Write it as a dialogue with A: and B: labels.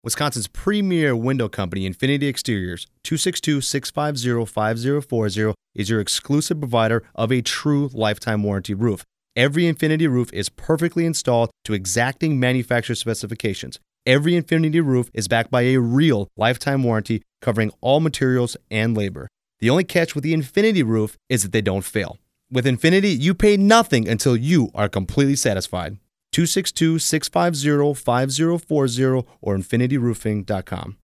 A: Wisconsin's premier window company, Infinity Exteriors, 262-650-5040, is your exclusive provider of a true lifetime warranty roof. Every Infinity roof is perfectly installed to exacting manufacturer specifications. Every Infinity roof is backed by a real lifetime warranty covering all materials and labor. The only catch with the Infinity roof is that they don't fail. With Infinity, you pay nothing until you are completely satisfied. 262-650-5040 or infinityroofing.com.